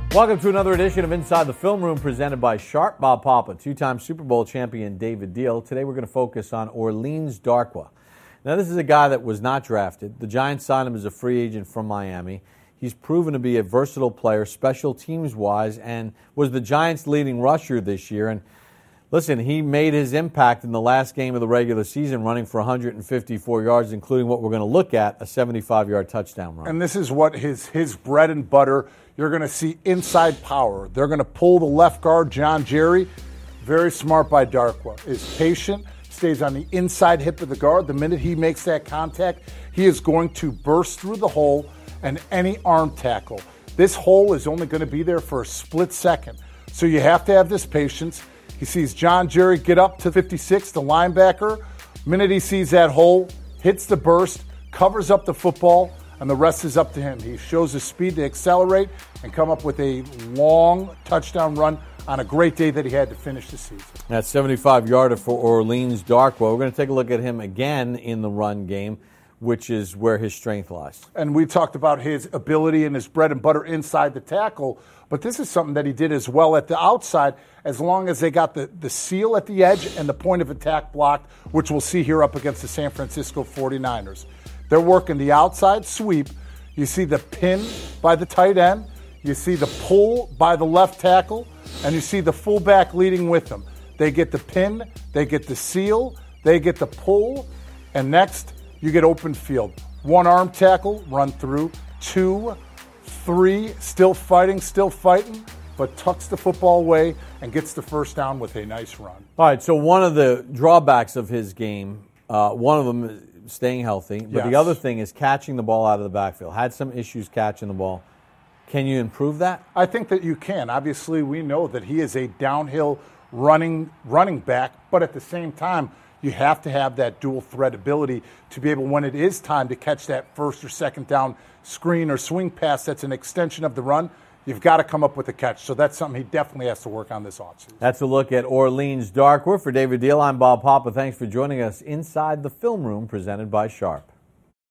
Welcome to another edition of Inside the Film Room presented by Sharp. Bob Papa, two-time Super Bowl champion David Diehl. Today we're going to focus on Orleans Darkwa. Now this is a guy that was not drafted. The Giants signed him as a free agent from Miami. He's proven to be a versatile player, special teams-wise, and was the Giants' leading rusher this year. And listen, he made his impact in the last game of the regular season, running for 154 yards, including what we're going to look at, a 75-yard touchdown run. And this is what his bread and butter. You're going to see inside power. They're going to pull the left guard, John Jerry. Very smart by Darkwa. Is patient, stays on the inside hip of the guard. The minute he makes that contact, he is going to burst through the hole and any arm tackle. This hole is only going to be there for a split second. So you have to have this patience. He sees John Jerry get up to 56, the linebacker. Minute he sees that hole, hits the burst, covers up the football, and the rest is up to him. He shows his speed to accelerate and come up with a long touchdown run on a great day that he had to finish the season. That's 75-yarder for Orleans Darkwa. We're going to take a look at him again in the run game, which is where his strength lies. And we talked about his ability and his bread and butter inside the tackle, but this is something that he did as well at the outside, as long as they got the seal at the edge and the point of attack blocked, which we'll see here up against the San Francisco 49ers. They're working the outside sweep. You see the pin by the tight end. You see the pull by the left tackle. And you see the fullback leading with them. They get the pin. They get the seal. They get the pull. And next, you get open field. One arm tackle, run through. 2, 3, still fighting, but tucks the football away and gets the first down with a nice run. All right, so one of the drawbacks of his game, one of them is staying healthy, but the other thing is catching the ball out of the backfield. Had some issues catching the ball. Can you improve that? I think that you can. Obviously, we know that he is a downhill running back, but at the same time, you have to have that dual threat ability to be able, when it is time to catch that first or second down screen or swing pass that's an extension of the run, you've got to come up with a catch. So that's something he definitely has to work on this offseason. That's a look at Orleans Darkwa. For David Diehl, I'm Bob Papa. Thanks for joining us inside the film room presented by Sharp.